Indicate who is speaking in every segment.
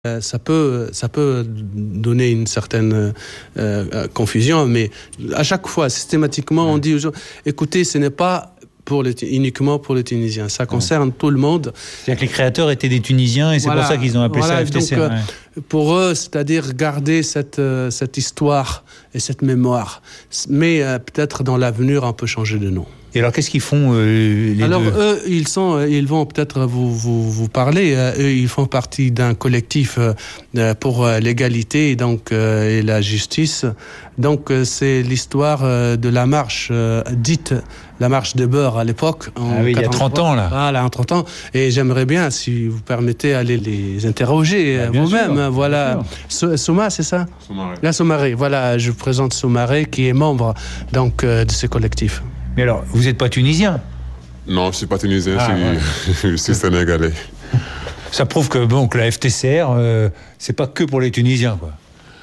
Speaker 1: Ça peut donner une certaine confusion, mais à chaque fois, systématiquement, on dit aux gens, écoutez, ce n'est pas uniquement pour les Tunisiens, ça concerne tout le monde.
Speaker 2: C'est-à-dire que les créateurs étaient des Tunisiens et c'est pour ça qu'ils ont appelé ça FTCR.
Speaker 1: Donc, pour eux, c'est-à-dire garder cette histoire et cette mémoire, mais peut-être dans l'avenir, on peut changer de nom.
Speaker 2: Et alors, qu'est-ce qu'ils font les deux ?
Speaker 1: Alors, eux, ils vont peut-être vous parler. Eux, ils font partie d'un collectif pour l'égalité et la justice. Donc, c'est l'histoire de la marche dite la marche de beurre à l'époque.
Speaker 2: Il y a 30 ans, là.
Speaker 1: Voilà, en 30 ans. Et j'aimerais bien, si vous permettez, aller les interroger vous-même.
Speaker 2: Sûr,
Speaker 1: voilà. Souma, c'est ça ?
Speaker 3: Soumaré.
Speaker 1: La Soumaré. Voilà, je vous présente Soumaré, qui est membre donc, de ce collectif.
Speaker 2: Mais alors, vous n'êtes pas tunisien ?
Speaker 3: Non, je ne suis pas tunisien, je suis sénégalais.
Speaker 2: Ça prouve que que la FTCR, c'est pas que pour les Tunisiens, quoi.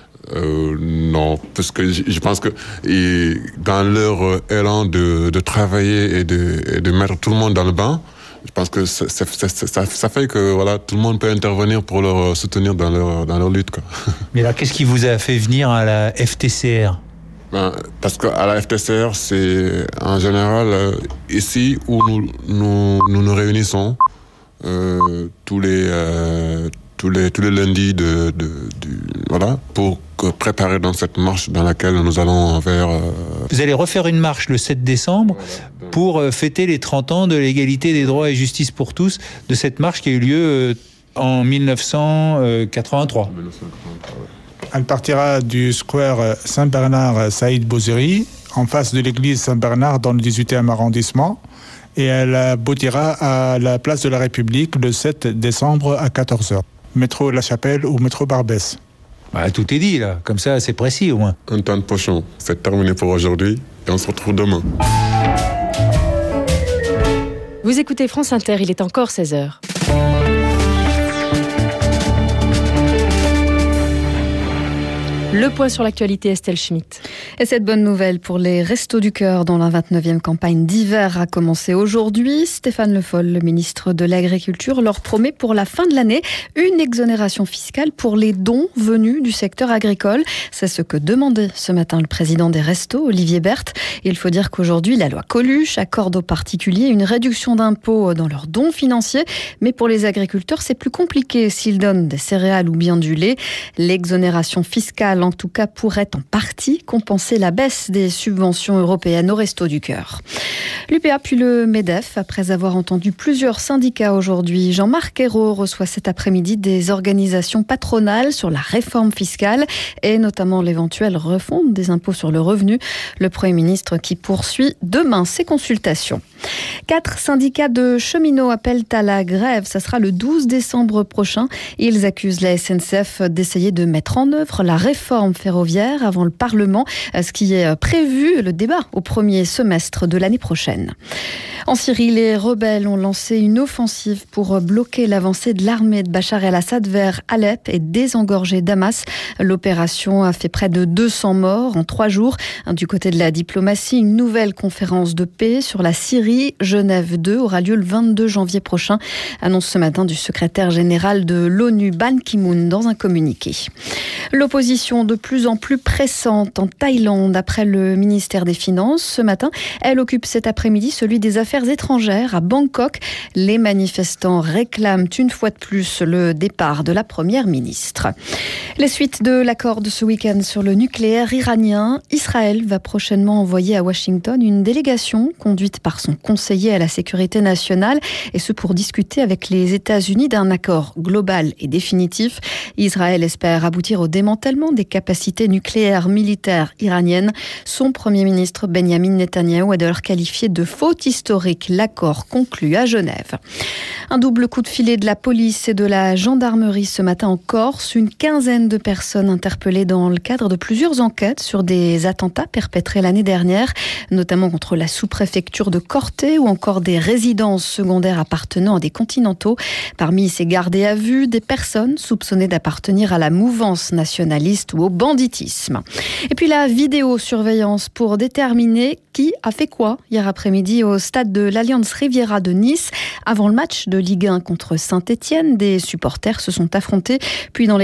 Speaker 3: Non, parce que je pense que dans leur élan de travailler et de mettre tout le monde dans le bain, je pense que ça fait que voilà, tout le monde peut intervenir pour leur soutenir dans leur lutte, quoi.
Speaker 2: Mais alors, qu'est-ce qui vous a fait venir à la FTCR ?
Speaker 3: Parce qu'à la FTCR, c'est en général ici où nous réunissons tous les lundis voilà, pour préparer dans cette marche dans laquelle nous allons vers...
Speaker 2: Vous allez refaire une marche le 7 décembre pour fêter les 30 ans de l'égalité des droits et justice pour tous, de cette marche qui a eu lieu en 1983.
Speaker 4: Elle partira du square Saint-Bernard Saïd Bouzeri, en face de l'église Saint-Bernard dans le 18e arrondissement, et elle aboutira à la place de la République le 7 décembre à 14h. Métro La Chapelle ou métro Barbès.
Speaker 2: Tout est dit, là. Comme ça, c'est précis, au moins.
Speaker 3: Antoine Pochon, c'est terminé pour aujourd'hui et on se retrouve demain.
Speaker 5: Vous écoutez France Inter, il est encore 16h. Le point sur l'actualité, Estelle Schmitt.
Speaker 6: Et cette bonne nouvelle pour les Restos du Cœur, dont la 29e campagne d'hiver a commencé aujourd'hui. Stéphane Le Foll, le ministre de l'Agriculture, leur promet pour la fin de l'année une exonération fiscale pour les dons venus du secteur agricole. C'est ce que demandait ce matin le président des Restos, Olivier Berthe. Il faut dire qu'aujourd'hui, la loi Coluche accorde aux particuliers une réduction d'impôt dans leurs dons financiers. Mais pour les agriculteurs, c'est plus compliqué s'ils donnent des céréales ou bien du lait. L'exonération fiscale, en tout cas, pourrait en partie compenser la baisse des subventions européennes aux Restos du Cœur. L'UPA puis le MEDEF, après avoir entendu plusieurs syndicats aujourd'hui, Jean-Marc Ayrault reçoit cet après-midi des organisations patronales sur la réforme fiscale et notamment l'éventuelle refonte des impôts sur le revenu. Le Premier ministre qui poursuit demain ses consultations. 4 syndicats de cheminots appellent à la grève. Ça sera le 12 décembre prochain. Ils accusent la SNCF d'essayer de mettre en œuvre la réforme ferroviaire avant le Parlement, ce qui est prévu, le débat, au premier semestre de l'année prochaine. En Syrie, les rebelles ont lancé une offensive pour bloquer l'avancée de l'armée de Bachar el-Assad vers Alep et désengorger Damas. L'opération a fait près de 200 morts en 3 jours. Du côté de la diplomatie, une nouvelle conférence de paix sur la Syrie, Genève 2, aura lieu le 22 janvier prochain. Annonce ce matin du secrétaire général de l'ONU, Ban Ki-moon, dans un communiqué. L'opposition de plus en plus pressante en Thaïlande après le ministère des Finances. Ce matin, elle occupe cet après-midi celui des Affaires étrangères à Bangkok. Les manifestants réclament une fois de plus le départ de la première ministre. Les suites de l'accord de ce week-end sur le nucléaire iranien. Israël va prochainement envoyer à Washington une délégation conduite par son conseiller à la sécurité nationale, et ce pour discuter avec les États-Unis d'un accord global et définitif. Israël espère aboutir au démantèlement des capacités nucléaires militaires iraniennes. Son Premier ministre Benjamin Netanyahou a d'ailleurs qualifié de faute historique l'accord conclu à Genève. Un double coup de filet de la police et de la gendarmerie ce matin en Corse. Une quinzaine de personnes interpellées dans le cadre de plusieurs enquêtes sur des attentats perpétrés l'année dernière, notamment contre la sous-préfecture de Corté ou encore des résidences secondaires appartenant à des continentaux. Parmi ces gardés à vue, des personnes soupçonnées d'appartenir à la mouvance nationaliste ou au banditisme. Et puis la vidéosurveillance pour déterminer qui a fait quoi hier après-midi au stade de l'Alliance Riviera de Nice. Avant le match de Ligue 1 contre Saint-Etienne, des supporters se sont affrontés. Puis dans les